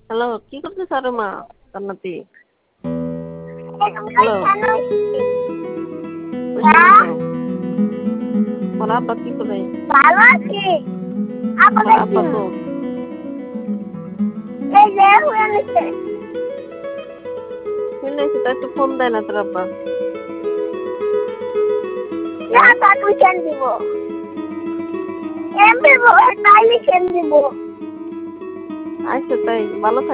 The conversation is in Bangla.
হ্যালো, কি করতেছ আরে মা জান্নাতি? হ্যালো, বসে আছো? তোমার আব্বা কি করে? ভালো আছি। তোমার আব্বা তো এই যে হয়ে গেছে। শুনেছি তা একটু ফোন দেয় না তোর আব্বা? না হ্যাঁ, তা তুই কেন দিব? এমবি বলে তাইলে কেন দিব? আচ্ছা তাই ভালো